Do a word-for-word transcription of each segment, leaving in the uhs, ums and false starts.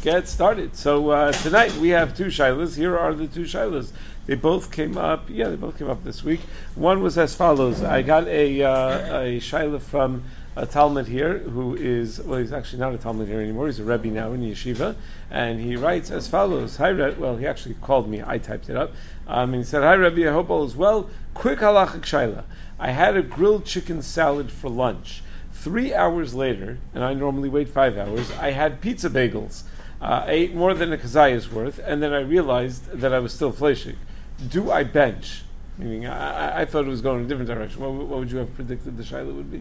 get started. So uh, tonight we have two shilas. Here are the two shilas. They both came up. Yeah, they both came up this week. One was as follows. I got a uh, a shilah from a Talmud here who is, well, he's actually not a Talmud here anymore. He's a Rebbe now in Yeshiva, and he writes as follows. Hi, Rebbe. Well, he actually called me. I typed it up. Um, and he said, "Hi, Rebbe. I hope all is well. Quick halachic shilah. I had a grilled chicken salad for lunch. Three hours later, and I normally wait five hours, I had pizza bagels. Uh, I ate more than a kazayas worth, and then I realized that I was still fleshing. Do I bench?" Meaning, I, I thought it was going in a different direction. What, what would you have predicted the shaila would be?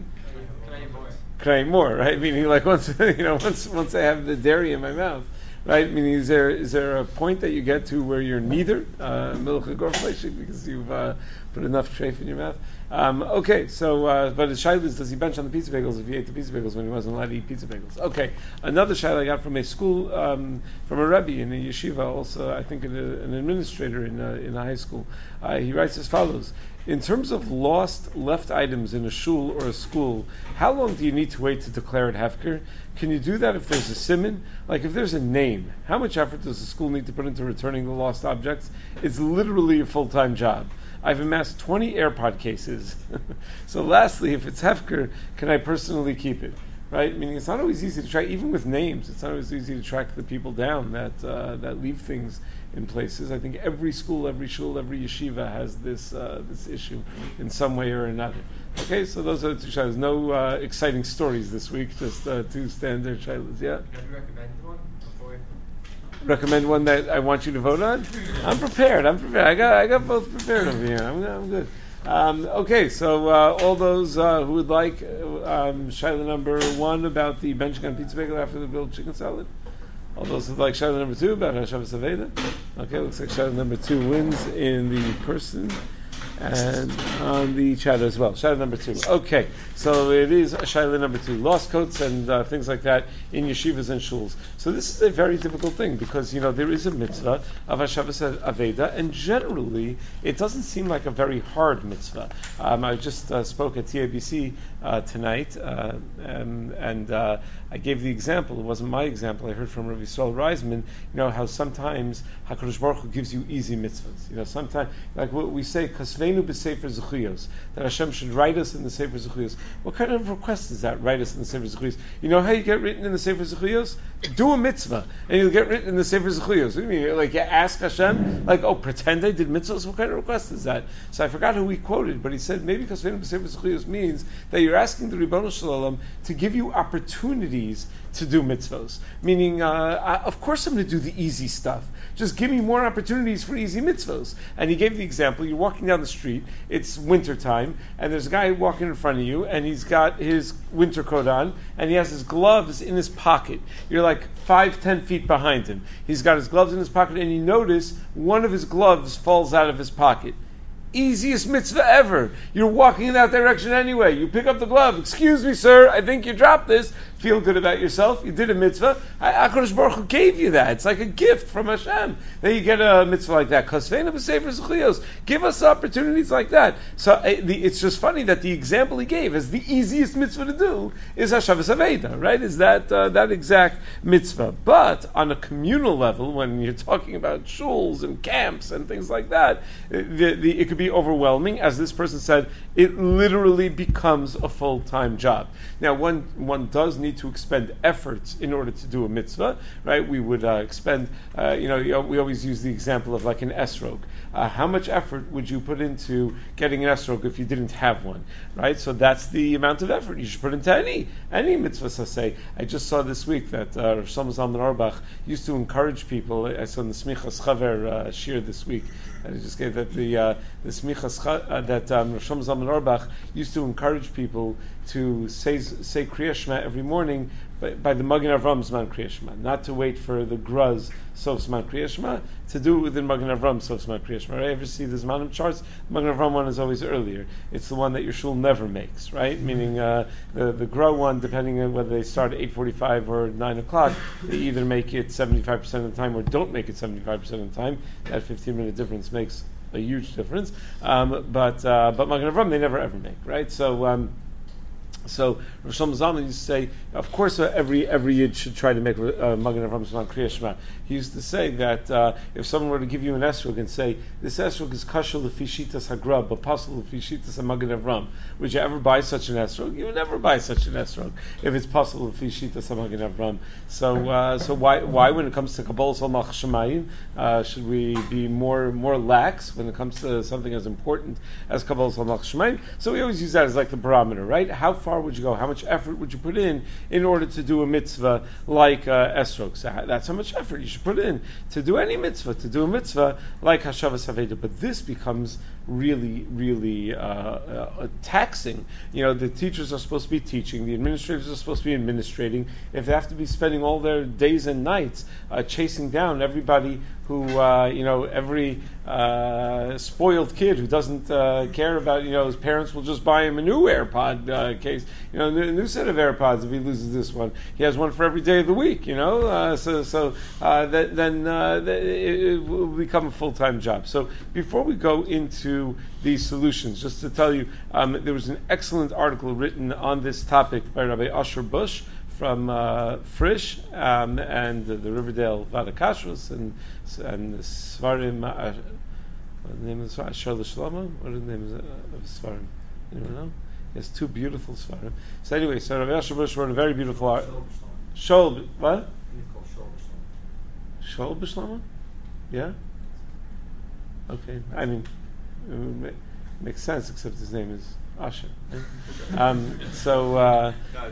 Can I eat more, right? Meaning, like once you know, once once I have the dairy in my mouth, right? Meaning, is there is there a point that you get to where you're neither milch or fleshing because you've uh, put enough treif in your mouth? Um, okay, so, uh, but the shaila is, does he bench on the pizza bagels if he ate the pizza bagels when he wasn't allowed to eat pizza bagels? Okay, another shaila I got from a school, um, from a rebbe in a yeshiva, also I think an, an administrator in a, in a high school. Uh, he writes as follows: in terms of lost left items in a shul or a school, how long do you need to wait to declare it hefker? Can you do that if there's a siman? Like if there's a name, how much effort does the school need to put into returning the lost objects? It's literally a full-time job. I've amassed twenty AirPod cases. So lastly, if it's hefker, can I personally keep it? Right? Meaning it's not always easy to track, even with names, it's not always easy to track the people down that uh, that leave things in places. I think every school, every shul, every yeshiva has this uh, this issue in some way or another. Okay, so those are the two shilas. No uh, exciting stories this week, just uh, two standard shilas. Yeah? Can you recommend one before? Recommend one that I want you to vote on? I'm prepared. I'm prepared. I got I got both prepared over here. I'm, I'm good. Um, okay, so uh, all those uh, who would like um, shaila number one about the benching on pizza bagel after the grilled chicken salad. All those who would like shaila number two about Hashavas Aveda. Okay, looks like shaila number two wins in the person and on the chat as well. Shaila number two. Okay, so it is shaila number two. Lost coats and uh, things like that in yeshivas and shuls. So this is a very difficult thing because, you know, there is a mitzvah of Hashavas Aveda, and generally it doesn't seem like a very hard mitzvah. Um, I just uh, spoke at T A B C uh, tonight, uh, and, and uh, I gave the example. It wasn't my example. I heard from Rabbi Yisrael Reisman, you know, how sometimes HaKadosh Baruch Hu gives you easy mitzvahs. You know, sometimes, like what we say, Kasvenu b'Sefer Zechuyos, that Hashem should write us in the Sefer Zechuyos. What kind of request is that? Write us in the Sefer Zechuyos. You know how you get written in the Sefer Zechuyos? Do a mitzvah, and you'll get written in the Sefer Zechuyos. What do you mean? Like, you ask Hashem, like, oh, pretend I did mitzvahs? What kind of request is that? So I forgot who he quoted, but he said, maybe Kasvenu b'Sefer Zechuyos means that you're asking the Ribbono Shel Olam to give you opportunities to do mitzvahs. Meaning, uh, I, of course I'm going to do the easy stuff. Just give me more opportunities for easy mitzvahs. And he gave the example, you're walking down the street, it's winter time, and there's a guy walking in front of you, and he's got his winter coat on, and he has his gloves in his pocket. You're like five, ten feet behind him. He's got his gloves in his pocket, and you notice one of his gloves falls out of his pocket. Easiest mitzvah ever. You're walking in that direction anyway. You pick up the glove. Excuse me, sir, I think you dropped this. Feel good about yourself. You did a mitzvah. HaKadosh Baruch Hu gave you that. It's like a gift from Hashem. Then you get a mitzvah like that. Kasvenu b'Sefer Zechuyos. Give us opportunities like that. So uh, the, it's just funny that the example he gave as the easiest mitzvah to do is Hashavas Aveda, right? Is that uh, that exact mitzvah. But on a communal level, when you're talking about shuls and camps and things like that, the, the, it could be overwhelming. As this person said, it literally becomes a full-time job. Now, one one does need to expend efforts in order to do a mitzvah, right? We would uh, expend, uh, you know, we always use the example of like an esrog. Uh, how much effort would you put into getting an esrog if you didn't have one, right? So that's the amount of effort you should put into any any mitzvah. So say, I just saw this week that uh, Rav Shlomo Zalman Auerbach used to encourage people. I saw in the Smichas Chaver uh, shir this week, and I just gave that the uh, the Smichas uh, that um, Rav Shlomo Zalman Auerbach used to encourage people to say say Kriya Shema every morning by, by the Magen Avram Zman Kriya Shema, not to wait for the Gruz Sof Zman Kriya Shema, to do it within Magen Avram Sof Zman Kriya Shema. Right? Ever see the Zmanim charts? The Magen Avram one is always earlier. It's the one that your shul never makes, right? Mm-hmm. Meaning uh, the the Gra one, depending on whether they start at eight forty-five or nine o'clock, they either make it seventy-five percent of the time or don't make it seventy-five percent of the time. That fifteen minute difference makes a huge difference. Um, but uh, but Magen Avram they never ever make, right? So. Um, So Rosh Zalman used to say, of course, uh, every every yid should try to make uh, Magen Avraham Zman Kriya Shema. He used to say that uh, if someone were to give you an esrog and say, this esrog is kasher lefi shitas hagrab, but pasul lefi shitas Magen Avraham, would you ever buy such an esrog? You would never buy such an esrog if it's pasul lefi shitas Magen Avraham. So, uh, so why why when it comes to Kabbalah Salmach Shemayim, uh, should we be more more lax when it comes to something as important as Kabbalah Salmach Shemayim? So we always use that as like the barometer, right? How far would you go? How much effort would you put in in order to do a mitzvah like uh, esrog? So that's how much effort you should put in to do any mitzvah, to do a mitzvah like Hashavas Haveda. But this becomes really, really uh, uh, taxing. You know, the teachers are supposed to be teaching, the administrators are supposed to be administrating. If they have to be spending all their days and nights uh, chasing down everybody who, uh, you know, every uh, spoiled kid who doesn't uh, care about, you know, his parents will just buy him a new AirPod uh, case, you know, a new set of AirPods if he loses this one. He has one for every day of the week, you know, uh, so so uh, that, then uh, that it, it will become a full-time job. So before we go into these solutions, just to tell you, um, there was an excellent article written on this topic by Rabbi Asher Bush from uh, Frisch um, and uh, the Riverdale Vadakashros and and the Svarim. Uh, what the name is Asher Shlomo? What is the name of Svarim? Anyone know? He has two beautiful Svarim. So anyway, so Rabbi Asher Bush wrote a very beautiful article. Shol, what? Shol B'Shlomo? Yeah. Okay. I mean, it would make, makes sense, except his name is Asher. Right? um, so. Uh,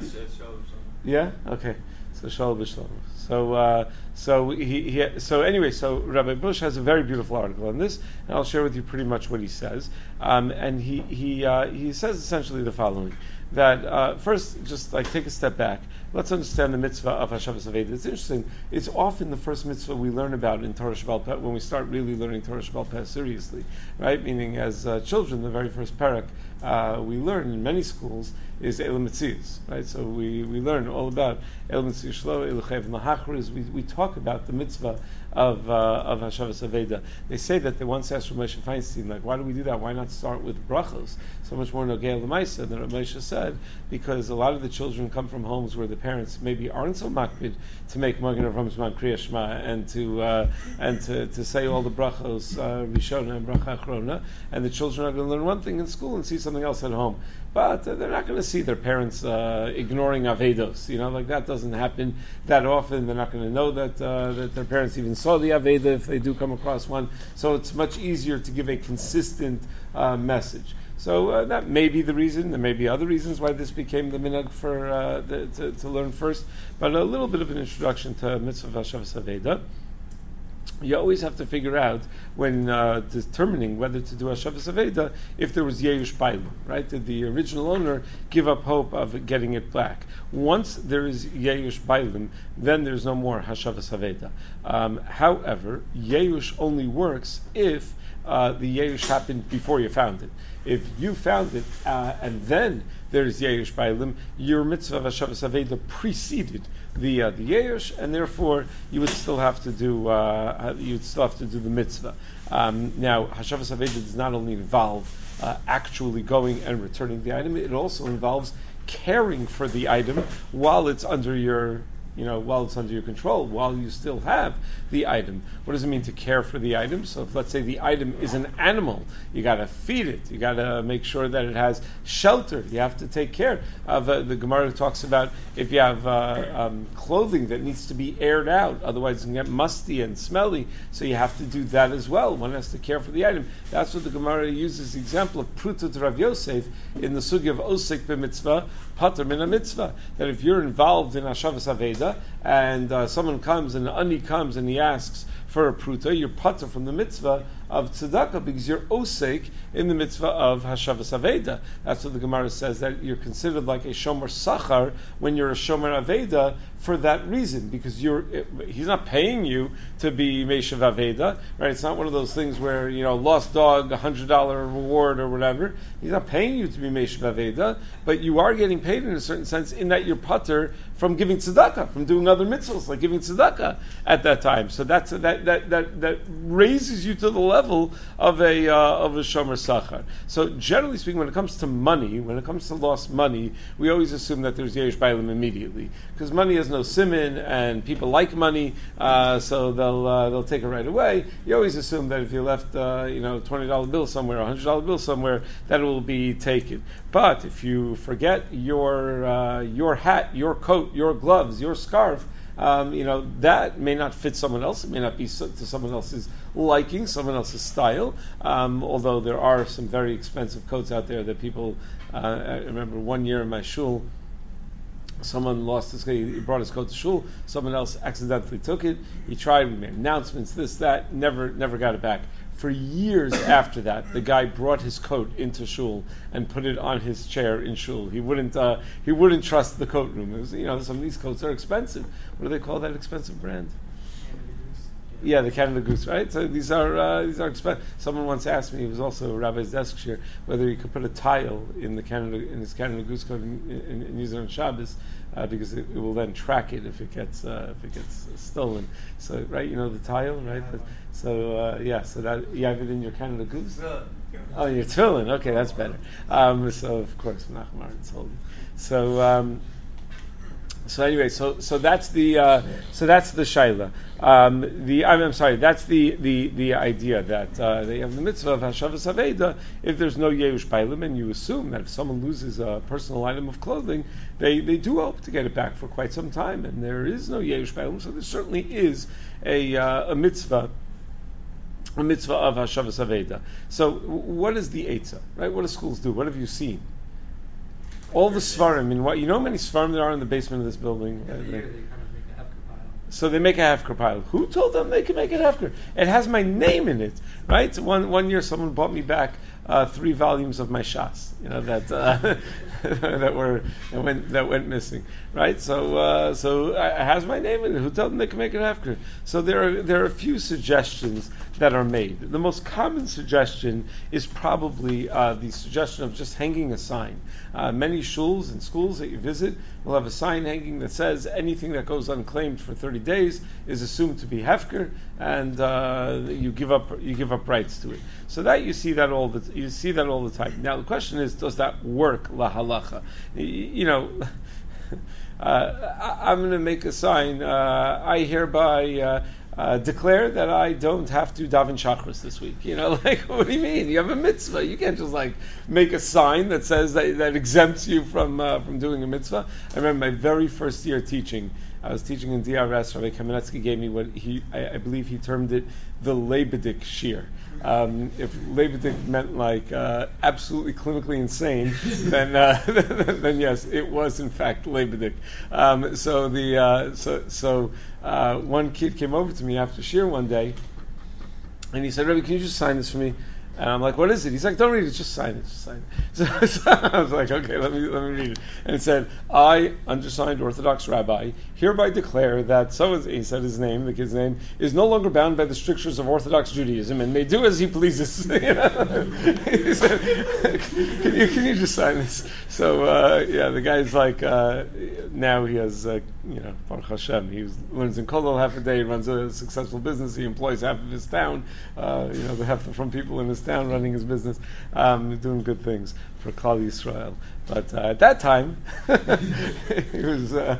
Yeah. Okay. So Shol B'Shlomo. So uh, so he, he so anyway. So Rabbi Bush has a very beautiful article on this, and I'll share with you pretty much what he says. Um, and he he uh, he says essentially the following: that uh, first, just like take a step back. Let's understand the mitzvah of Hashavas Haveda. It's interesting. It's often the first mitzvah we learn about in Torah Sheba'al Peh when we start really learning Torah Sheba'al Peh seriously, right? Meaning, as uh, children, the very first parak uh, we learn in many schools is Elam Mitzias, right? So we, we learn all about Elam Mitzias Shlo, Eluchev Mahachris. We we talk about the mitzvah of uh, of Hashavas Haveda. They say that they once asked Rav Moshe Feinstein, like, why do we do that? Why not start with brachos? So much more Nogei L'Maisa than Rav Moshe said, because a lot of the children come from homes where the parents maybe aren't so makpid to make Magen Avraham Zman Kriya Shema and to uh, and to, to say all the brachos uh, Rishona and Bracha Achrona, and the children are going to learn one thing in school and see something else at home. But uh, they're not going to see their parents uh, ignoring Avedos. You know, like that doesn't happen that often. They're not going to know that uh, that their parents even saw the Aveda if they do come across one. So it's much easier to give a consistent uh, message. So uh, that may be the reason. There may be other reasons why this became the minhag for uh, the, to, to learn first. But a little bit of an introduction to Mitzvah Hashavas Haveda. You always have to figure out when uh, determining whether to do Hashavas Haveda if there was Yeush Bailim, right? Did the original owner give up hope of getting it back? Once there is Yeush Bailim, then there's no more Hashavas Haveda. Um, however, Yeush only works if uh, the Yeush happened before you found it. If you found it uh, and then there's Yeush Bailim, your mitzvah of Hashavas Haveda preceded the uh, the Yeush, and therefore you would still have to do uh, you would still have to do the mitzvah. Um, now, Hashavas Haveda does not only involve uh, actually going and returning the item; it also involves caring for the item while it's under your you know, while it's under your control, while you still have the item. What does it mean to care for the item? So if, let's say, the item is an animal, you got to feed it, you got to make sure that it has shelter, you have to take care of uh, the Gemara talks about if you have uh, um, clothing that needs to be aired out, otherwise it can get musty and smelly, so you have to do that as well. One has to care for the item. That's what the Gemara uses the example of Pruta Rav Yosef in the sugi of Osek b'mitzvah, Pater min mitzvah, that if you're involved in Hashavas Haveda, and uh, someone comes and an ani comes and he asks for a pruta, you're pater from the mitzvah of tzedakah because you're osek in the mitzvah of Hashavas Haveda. That's what the Gemara says, that you're considered like a shomer sachar when you're a shomer Aveda for that reason, because you're he's not paying you to be Meshav Aveda, right? It's not one of those things where, you know, lost dog, a hundred dollar reward or whatever. He's not paying you to be Meshav Aveda, but you are getting paid in a certain sense in that you're pater from giving tzedakah, from doing other mitzvahs like giving tzedakah at that time. So that's that that that that raises you to the level level of a uh, of a shomer sachar. So generally speaking, when it comes to money, when it comes to lost money, we always assume that there's yesh bailim immediately because money has no simin and people like money, uh, so they'll uh, they'll take it right away. You always assume that if you left uh, you know twenty dollar bill somewhere, a hundred dollar bill somewhere, that it will be taken. But if you forget your uh, your hat, your coat, your gloves, your scarf, um, you know that may not fit someone else. It may not be so, to someone else's liking, someone else's style. Um, although there are some very expensive coats out there that people. Uh, I remember one year in my shul, someone lost his. He brought his coat to shul. Someone else accidentally took it. He tried. We made announcements. This, that. Never, never got it back. For years after that, the guy brought his coat into shul and put it on his chair in shul. He wouldn't. Uh, he wouldn't trust the coat room. It was, you know, some of these coats are expensive. What do they call that expensive brand? Yeah, the Canada Goose, right? So these are uh, these are expensive. Someone once asked me, it was also a rabbi's desk chair, whether he could put a tile in the Canada in his Canada Goose coat and, and, and use it on Shabbos. Uh, because it, it will then track it if it gets uh, if it gets stolen. So right, you know the tile, right? But, so uh, yeah, so that you have it in your Canada Goose. Oh, your tefillin. Okay, that's better. Um, so of course, Menachem Aaron sold it. So um, so anyway, so so that's the uh, so that's the shaila. Um, the I'm, I'm sorry, that's the, the, the idea that uh, they have the mitzvah of hashavas aveda if there's no yeush bailim, and you assume that if someone loses a personal item of clothing, they, they do hope to get it back for quite some time, and there is no yeush bailim, so there certainly is a uh, a mitzvah. A mitzvah of hashavas aveda. So, what is the eitzah? Right? What do schools do? What have you seen? All the svarim. I mean, what you know how many svarim there are in the basement of this building? Every year they kind of make a hefker pile. So they make a hefker pile. Who told them they can make a hefker? It has my name in it, right? One one year, someone bought me back uh, three volumes of my shas, you know that uh, that were that went that went missing, right? So uh, so it has my name in it. Who told them they can make a hefker? So there are there are a few suggestions that are made. The most common suggestion is probably uh, the suggestion of just hanging a sign. Uh, many shuls and schools that you visit will have a sign hanging that says anything that goes unclaimed for thirty days is assumed to be hefker, and uh, you give up you give up rights to it. So that you see that all the you see that all the time. Now the question is, does that work la halacha? You, you know. uh, I, I'm going to make a sign. Uh, I hereby. Uh, Uh, declare that I don't have to daven shachris this week. You know, like, what do you mean? You have a mitzvah. You can't just like make a sign that says that, that exempts you from uh, from doing a mitzvah. I remember my very first year teaching. I was teaching in D R S. Rabbi Kamenetsky gave me what he, I, I believe he termed it the Leibedik shir. Um, if Leibedik meant like uh, absolutely clinically insane, then uh, then yes, it was in fact Leibedik. Um, so the uh, so so uh, one kid came over to me after shir one day, and he said, "Rabbi, can you just sign this for me?" And I'm like, "What is it?" He's like, "Don't read it, just sign it, just sign it." So, so I was like, "Okay, let me let me read it." And it said, "I, undersigned Orthodox rabbi, hereby declare that so is," he said his name, the kid's name, "is no longer bound by the strictures of Orthodox Judaism and may do as he pleases." You know? He said, "Can you can you just sign this?" So uh, yeah, the guy's like, uh, now he has, uh, you know, Baruch Hashem, he was, learns in Kollel half a day, he runs a successful business, he employs half of his town, uh, you know, the half from people in his town running his business, um, doing good things for Klal Yisrael. But uh, at that time, he was, uh,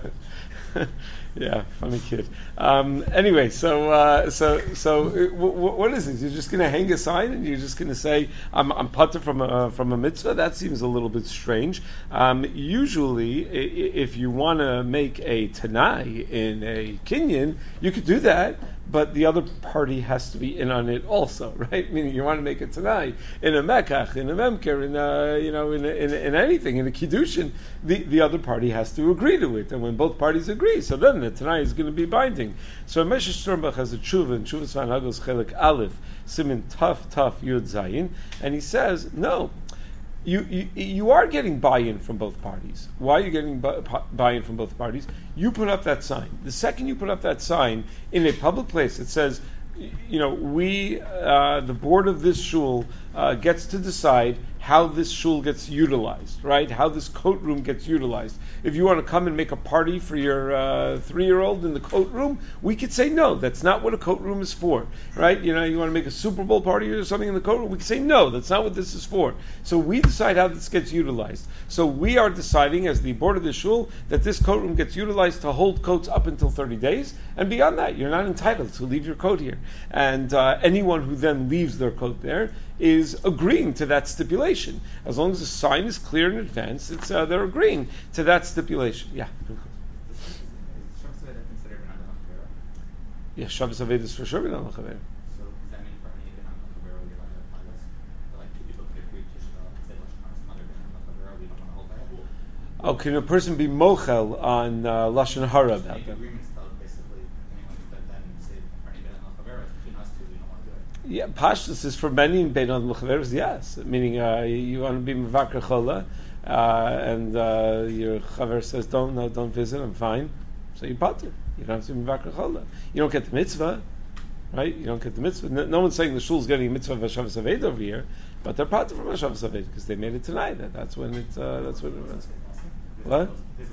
yeah, funny kid. Um, anyway, so uh, so so w- w- what is this? You're just going to hang a sign and you're just going to say, "I'm I'm pater from a from a mitzvah"? That seems a little bit strange. Um, usually, I- if you want to make a tanai in a kinyan, you could do that. But the other party has to be in on it also, right? Meaning you want to make a tanai in a mekach, in a memker, in a, you know, in a, in, a, in anything, in a kiddushin, the, the other party has to agree to it. And when both parties agree, so then the tanai is going to be binding. So Meshach Sternbach has a tshuva in Tshuvas Van Hagos Chelik Aleph, Simin Taf Taf Yud Zayin, and he says, no, You, you you are getting buy-in from both parties. Why are you getting bu- buy-in from both parties? You put up that sign. The second you put up that sign in a public place, it says, you know, we, uh, the board of this shul, uh, gets to decide how this shul gets utilized, right? How this coat room gets utilized. If you want to come and make a party for your uh, three-year-old in the coat room, we could say no. That's not what a coat room is for, right? You know, you want to make a Super Bowl party or something in the coat room, we could say no. That's not what this is for. So we decide how this gets utilized. So we are deciding, as the board of the shul, that this coat room gets utilized to hold coats up until thirty days, and beyond that, you're not entitled to leave your coat here. And uh, anyone who then leaves their coat there is agreeing to that stipulation. As long as the sign is clear in advance, it's uh, they're agreeing to that stipulation. Yeah. Yeah, Shabbos Aved is for sure B'nai L'Chaver. So does that mean for any B'nai L'Chaver you're allowed to apply this? So like two people could agree to uh, say Lashon Hara, some other B'nai L'Chaver, we don't want to hold that? Oh, can a person be mochel on uh, Lashon Hara about Make them? agreements though, basically, anyone could then say for any B'nai L'Chaver, between us two, we don't want to do it. Yeah, Pashtus is for many B'nai L'Chaveros, yes. Meaning uh, you want to be Mevakar Chola, uh, and uh, your Chaver says, don't, no, don't visit, I'm fine. So you pater. You don't have to be Mevakar Chola. You don't get the mitzvah, right? You don't get the mitzvah. No, no one's saying the shul's getting a mitzvah of Shabbos Aved over here, but they're pater from Shabbos Aved because they made it tonight. That, that's when it's, uh, that's when it was. What?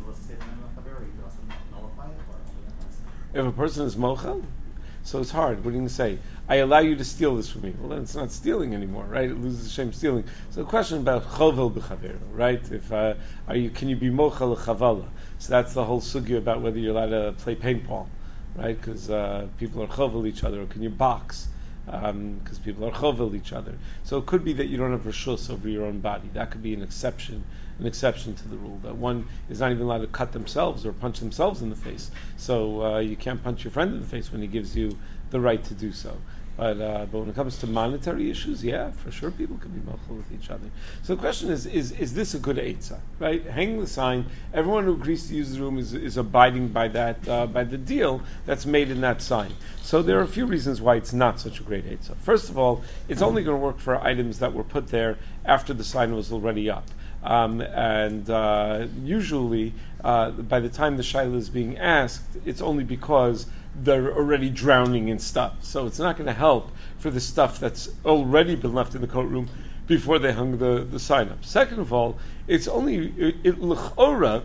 If a person is mochel, so it's hard. What are you going to say? I allow you to steal this from me. Well, then it's not stealing anymore, right? It loses the shame stealing. So the question about chovel b'chaver, right? If uh, are you, can you be mochel chavala? So that's the whole sugya about whether you're allowed to play paintball, right? Because uh, people are chovel each other. Or can you box? Because um, people are chovel each other. So it could be that you don't have reshus over your own body. That could be an exception. An exception to the rule that one is not even allowed to cut themselves or punch themselves in the face. So uh, you can't punch your friend in the face when he gives you the right to do so. But uh, but when it comes to monetary issues, yeah, for sure, people can be mochel with each other. So the question is: is is this a good eitzah? Right? Hang the sign. Everyone who agrees to use the room is is abiding by that uh, by the deal that's made in that sign. So there are a few reasons why it's not such a great eitzah. First of all, it's only going to work for items that were put there after the sign was already up. Um, and uh, usually, uh, by the time the shaila is being asked, it's only because they're already drowning in stuff. So it's not going to help for the stuff that's already been left in the coat room before they hung the, the sign up. Second of all, it's only it, it l'chora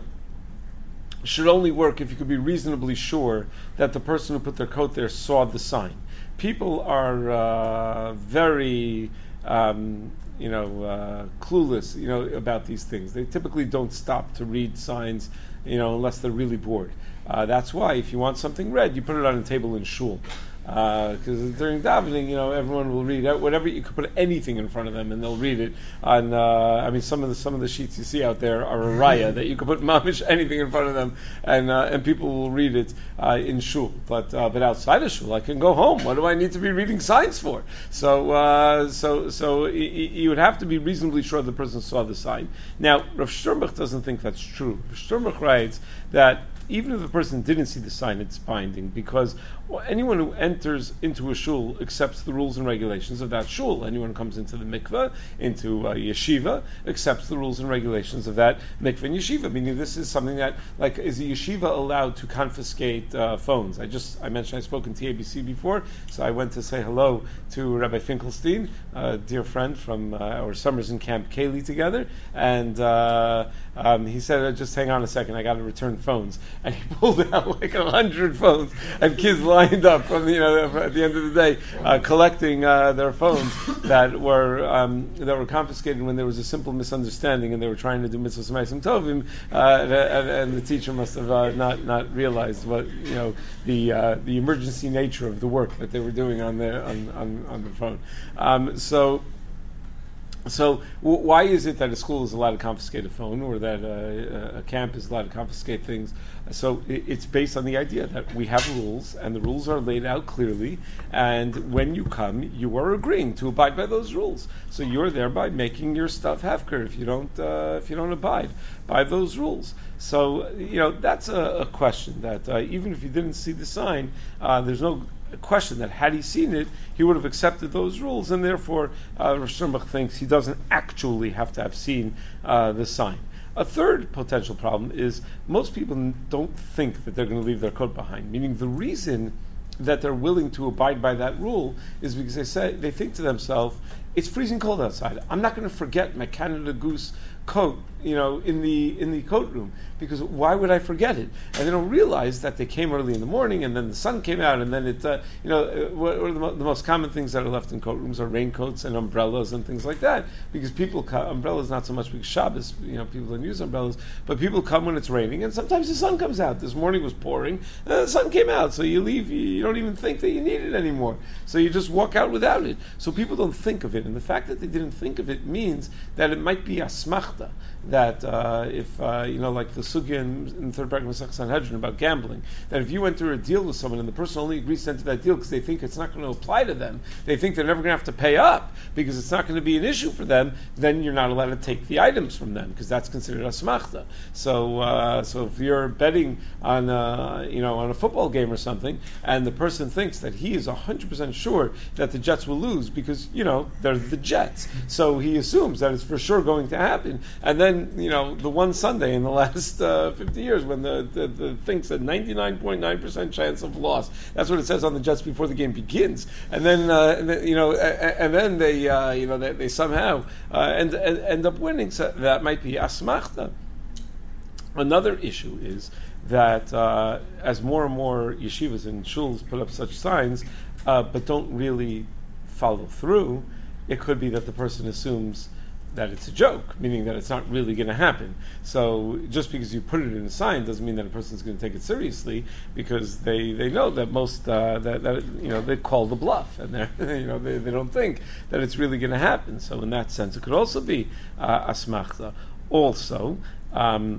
should only work if you could be reasonably sure that the person who put their coat there saw the sign. People are uh, very um, you know, uh, clueless, you know, about these things. They typically don't stop to read signs, you know, unless they're really bored. Uh, that's why if you want something read, you put it on a table in shul. Because uh, during davening, you know, everyone will read it. Whatever, you could put anything in front of them and they'll read it. On, uh, I mean, some of the some of the sheets you see out there are a raya that you could put mamish anything in front of them, and uh, and people will read it uh, in shul. But uh, but outside of shul, I can go home. What do I need to be reading signs for? So uh, so so y- y- you would have to be reasonably sure the person saw the sign. Now, Rav Sternbuch doesn't think that's true. Rav Sternbuch writes that even if the person didn't see the sign, it's binding, because anyone who enters into a shul accepts the rules and regulations of that shul. Anyone who comes into the mikveh, into uh, yeshiva, accepts the rules and regulations of that mikveh and yeshiva. Meaning, this is something that, like, is a yeshiva allowed to confiscate uh, phones? I just, I mentioned I spoke in T A B C before, so I went to say hello to Rabbi Finkelstein, a dear friend from uh, our summers in Camp Kaylee together, and uh, um, he said, just hang on a second, I got to return phones. And he pulled out like a hundred phones, and kids lined up from, you know, at the end of the day, uh, collecting uh, their phones that were um, that were confiscated when there was a simple misunderstanding, and they were trying to do mitzvahs ma'asim tovim, uh, and, and the teacher must have uh, not not realized what, you know, the uh, the emergency nature of the work that they were doing on the on on, on the phone. Um, so. So w- why is it that a school is allowed to confiscate a phone, or that uh, a camp is allowed to confiscate things? So it, it's based on the idea that we have rules, and the rules are laid out clearly, and when you come, you are agreeing to abide by those rules. So you're thereby making your stuff hefker if you don't uh, if you don't abide by those rules. So, you know, that's a, a question that uh, even if you didn't see the sign, uh, there's no question that had he seen it, he would have accepted those rules, and therefore uh, Rosh Hashanah thinks he doesn't actually have to have seen uh, the sign. A third potential problem is most people don't think that they're going to leave their coat behind, meaning the reason that they're willing to abide by that rule is because they say they think to themselves, it's freezing cold outside. I'm not going to forget my Canada Goose coat, you know, in the in the coat room, because why would I forget it? And they don't realize that they came early in the morning, and then the sun came out, and then it, uh, you know, uh, what are the, mo- the most common things that are left in coat rooms are raincoats and umbrellas and things like that, because people come, umbrellas not so much because Shabbos, you know, people don't use umbrellas, but people come when it's raining, and sometimes the sun comes out. This morning was pouring, and the sun came out, so you leave, you, you don't even think that you need it anymore, so you just walk out without it. So people don't think of it, and the fact that they didn't think of it means that it might be a smachta, that uh, if, uh, you know, like the sugya in, in the third paragraph of Masech Sanhedrin about gambling, that if you enter a deal with someone and the person only agrees to enter that deal because they think it's not going to apply to them, they think they're never going to have to pay up because it's not going to be an issue for them, then you're not allowed to take the items from them because that's considered a smachta. So, uh, so if you're betting on, uh, you know, on a football game or something, and the person thinks that he is one hundred percent sure that the Jets will lose because, you know, they're the Jets, so he assumes that it's for sure going to happen. And then, you know, the one Sunday in the last uh, fifty years when the, the, the thing said ninety-nine point nine percent chance of loss. That's what it says on the Jets before the game begins. And then, uh, and then you know, and, and then they, uh, you know, they, they somehow uh, end, end, end up winning. So that might be asmachta. Another issue is that uh, as more and more yeshivas and shuls put up such signs, uh, but don't really follow through, it could be that the person assumes that it's a joke, meaning that it's not really going to happen. So just because you put it in a sign doesn't mean that a person's going to take it seriously, because they, they know that most uh, that, that you know they call the bluff, and they you know they, they don't think that it's really going to happen. So in that sense, it could also be uh, asmachta. Also, um,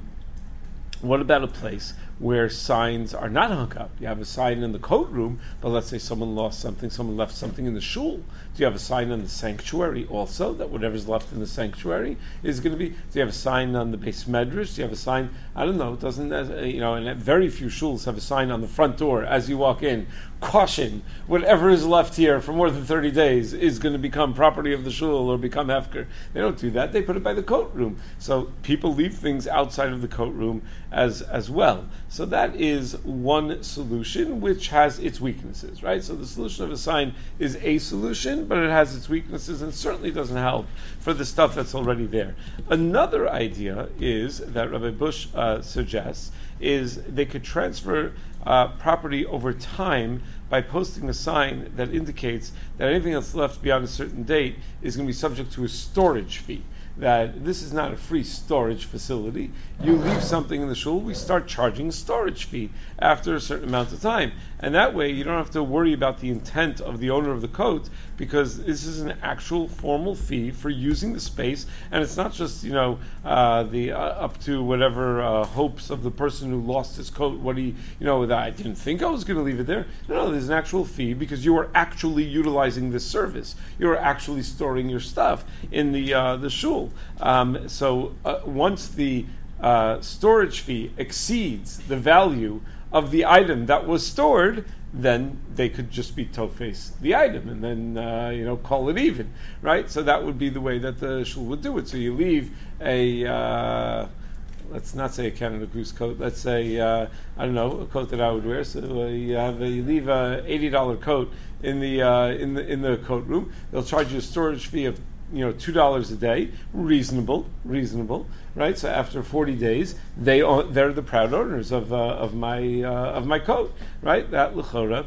what about a place where signs are not hung up? You have a sign in the coat room, but let's say someone lost something, someone left something in the shul. Do you have a sign in the sanctuary also, that whatever's left in the sanctuary is going to be? Do you have a sign on the base medrash? Do you have a sign, I don't know, it doesn't, uh, you know, and very few shuls have a sign on the front door as you walk in, caution, whatever is left here for more than thirty days is going to become property of the shul or become hefker. They don't do that, they put it by the coat room. So people leave things outside of the coat room as as well. So that is one solution which has its weaknesses, right? So the solution of a sign is a solution, but it has its weaknesses and certainly doesn't help for the stuff that's already there. Another idea is that Rabbi Bush uh, suggests is they could transfer uh, property over time by posting a sign that indicates that anything that's left beyond a certain date is going to be subject to a storage fee. That this is not a free storage facility. You leave something in the shul, we start charging a storage fee after a certain amount of time. And that way you don't have to worry about the intent of the owner of the coat, because this is an actual formal fee for using the space, and it's not just, you know, uh, the uh, up to whatever uh, hopes of the person who lost his coat, what he, you know, that I didn't think I was going to leave it there. No, no, there's an actual fee because you are actually utilizing this service. You are actually storing your stuff in the uh, the shul. Um, so uh, once the uh, storage fee exceeds the value of the item that was stored, then they could just be tofes the item and then uh, you know call it even, right? So that would be the way that the shul would do it. So you leave a uh, let's not say a Canada Goose coat. Let's say uh, I don't know, a coat that I would wear. So uh, you have a, you leave a eighty dollar coat in the uh, in the in the coat room. They'll charge you a storage fee of you know two dollars a day. Reasonable, reasonable, right? So after forty days, they own, they're the proud owners of uh, of my uh, of my coat, right? That l'chora.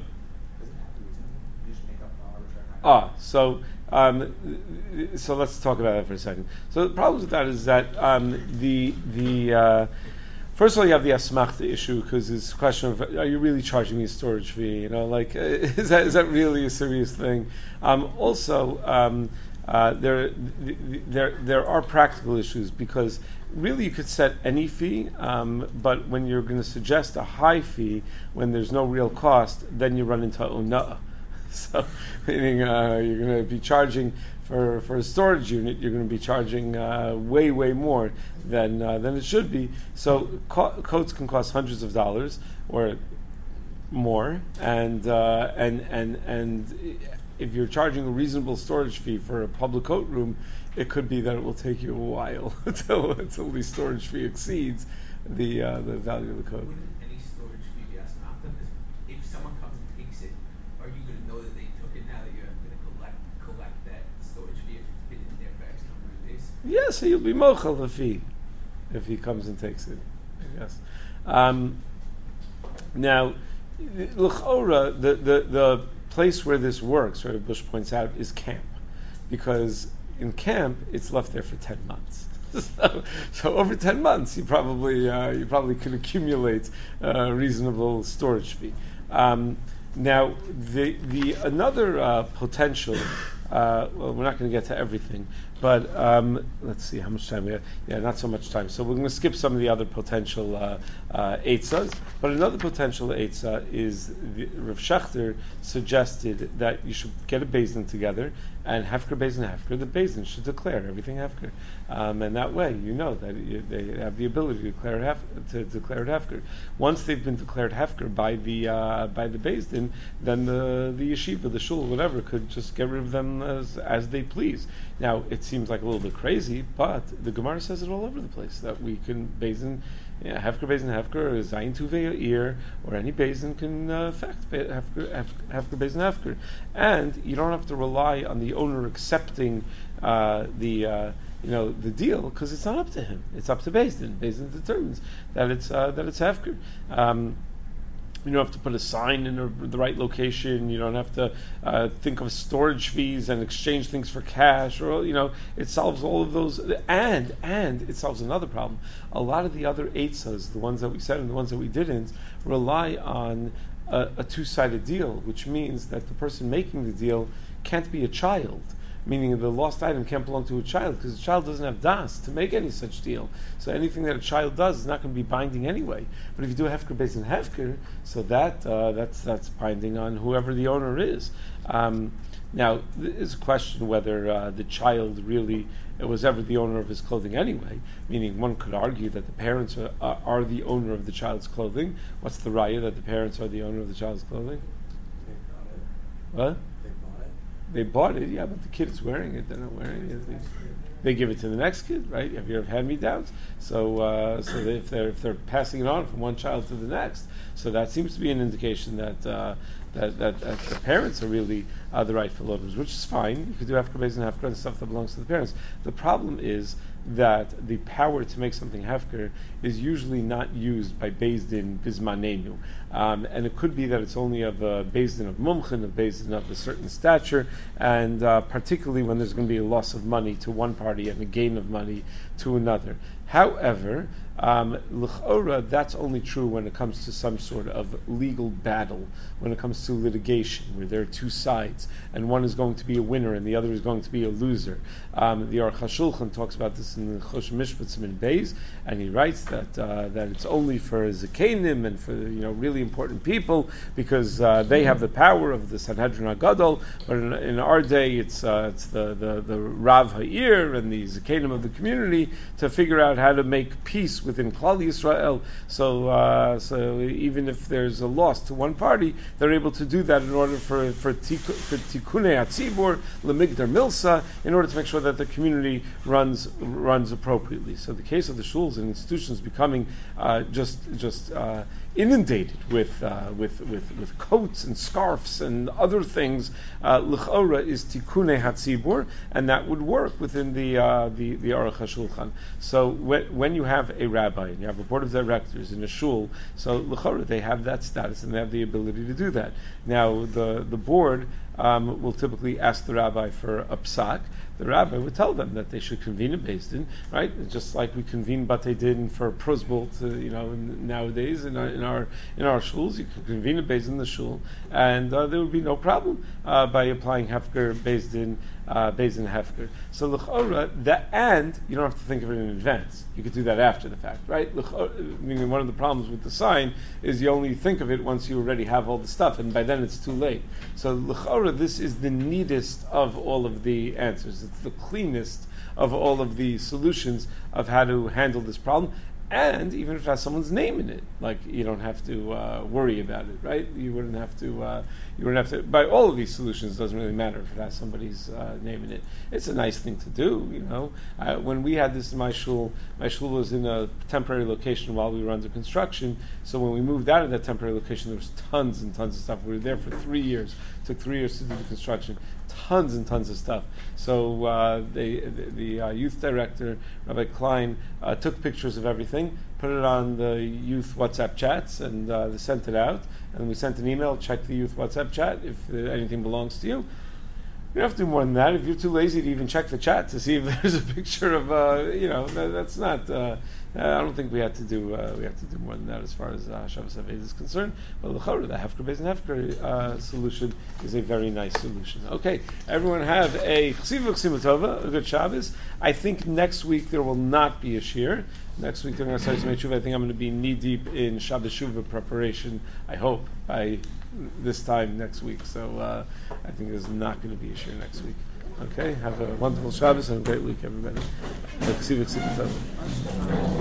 Ah, so. Um, so let's talk about that for a second. So the problem with that is that um, the the uh, first of all you have the asmachta issue, because it's a question of, are you really charging me a storage fee? You know, like uh, is that is that really a serious thing? Um, also, um, uh, there there there are practical issues, because really you could set any fee, um, but when you're going to suggest a high fee when there's no real cost, then you run into ona'ah. So, meaning uh, you're going to be charging for, for a storage unit, you're going to be charging uh, way, way more than uh, than it should be. So co- coats can cost hundreds of dollars or more, and uh, and and and if you're charging a reasonable storage fee for a public coat room, it could be that it will take you a while until until the storage fee exceeds the uh, the value of the coat. Wouldn't any storage fee be asmachta? Because if someone comes and takes it Yes, so you'll be mochel if he if he comes and takes it. Yes. Um, now, l'chora, the, the the place where this works, Rabbi Bush points out, is camp, because in camp it's left there for ten months. So, so over ten months, you probably uh, you probably can accumulate a reasonable storage fee. Um, now, the the another uh, potential. Uh, well, we're not going to get to everything, but um, let's see how much time we have. Yeah, not so much time. So we're going to skip some of the other potential uh, uh, eitzas. But another potential eitzah is the, Rav Shechter suggested that you should get a bezin together and hefker bezin hefker. The bezin should declare everything hefker, um, and that way you know that you, they have the ability to declare hef, to declare it hefker. Once they've been declared hefker by the uh, by the bezin, then the the yeshiva, the shul, whatever, could just get rid of them as as they please. Now it seems like a little bit crazy, but the Gemara says it all over the place that we can bezin. Yeah, hefker bezin hefker, or zayin tuvei ear, or any bezin can uh, affect hefker hefker bezin hefker, and you don't have to rely on the owner accepting uh, the uh, you know the deal, because it's not up to him; it's up to bezin. Bezin determines that it's uh, that it's hefker. Um, You don't have to put a sign in a, the right location. You don't have to uh, think of storage fees and exchange things for cash. Or you know, it solves all of those, and and it solves another problem. A lot of the other eitzas, the ones that we said and the ones that we didn't, rely on a, a two-sided deal, which means that the person making the deal can't be a child. Meaning the lost item can't belong to a child, because the child doesn't have das to make any such deal. So anything that a child does is not going to be binding anyway. But if you do a hefker based on hefker, so that uh, that's that's binding on whoever the owner is. Um, now, there's a question whether uh, the child really was ever the owner of his clothing anyway. Meaning, one could argue that the parents are, uh, are the owner of the child's clothing. What's the raya that the parents are the owner of the child's clothing? What? They bought it, yeah, but the kid is wearing it. They're not wearing it. They, they give it to the next kid, right? Have you ever hand-me-downs? So, uh, so they, if they're if they're passing it on from one child to the next, so that seems to be an indication that uh, that, that, that the parents are really uh, the rightful owners, which is fine. You could do hefker bezin hefker and stuff that belongs to the parents. The problem is that the power to make something hefker is usually not used by Beis Din Bismanenu. Um, and it could be that it's only of a Beis Din of Mumchen, a Beis Din of a certain stature, and uh, particularly when there's going to be a loss of money to one party and a gain of money to another. However, um, l'chora, that's only true when it comes to some sort of legal battle, when it comes to litigation, where there are two sides, and one is going to be a winner and the other is going to be a loser. Um, the Aruch HaShulchan talks about this in the Chosh Mishpat Siman Beis, and he writes that uh, that it's only for Zakenim and for you know really important people, because uh, they have the power of the Sanhedrin HaGadol, but in, in our day it's uh, it's the, the, the Rav Ha'ir and the Zakenim of the community to figure out how to make peace within Klal Yisrael. So, uh, so even if there's a loss to one party, they're able to do that in order for for, tiku, for tikunei atzibur lemigdar milsa, in order to make sure that the community runs runs appropriately. So, the case of the shuls and institutions becoming uh, just just uh, inundated with uh, with with with coats and scarves and other things, uh, l'chora is tikunei hatzibur, and that would work within the uh, the the Aruch HaShulchan. So when, when you have a rabbi and you have a board of directors in a shul, so l'chora they have that status and they have the ability to do that. Now the the board um, will typically ask the rabbi for a psak. The rabbi would tell them that they should convene a Beis Din, right? Just like we convene Batei Din for prosbul, you know, nowadays in our in our in our shuls, you can convene a Beis Din in the shul, and uh, there would be no problem uh, by applying hefker Beis Din, uh, Beis Din hefker. So l'chora, that, and you don't have to think of it in advance. You could do that after the fact, right? L'chora, meaning one of the problems with the sign is you only think of it once you already have all the stuff, and by then it's too late. So l'chora, this is the neatest of all of the answers. It's the cleanest of all of the solutions of how to handle this problem. And even if it has someone's name in it, like you don't have to uh, worry about it, right? You wouldn't have to. Uh, you wouldn't have to. By all of these solutions, it doesn't really matter if it has somebody's uh, name in it. It's a nice thing to do, you know. Uh, when we had this in my shul, my shul was in a temporary location while we were under construction. So when we moved out of that temporary location, there was tons and tons of stuff. We were there for three years. It took three years to do the construction. Tons and tons of stuff. So uh, they, the, the uh, youth director, Rabbi Klein, uh, took pictures of everything, put it on the youth WhatsApp chats, and uh, they sent it out. And we sent an email, check the youth WhatsApp chat if uh, anything belongs to you. You don't have to do more than that. If you're too lazy to even check the chat to see if there's a picture of, uh, you know, that, that's not. Uh, I don't think we have to do. Uh, we have to do more than that as far as uh, Shabbos Haved is concerned. But the Chorah, the Hefker Beis and Hefker uh, solution is a very nice solution. Okay, everyone have a Chsiva Chsiva Tova, a good Shabbos. I think next week there will not be a shir. Next week they're going to start to make shuva. I think I'm going to be knee deep in Shabbos Shuva preparation. I hope by this time next week. So uh, I think there's not going to be a shir next week. Okay, have a wonderful Shabbos and a great week, everybody.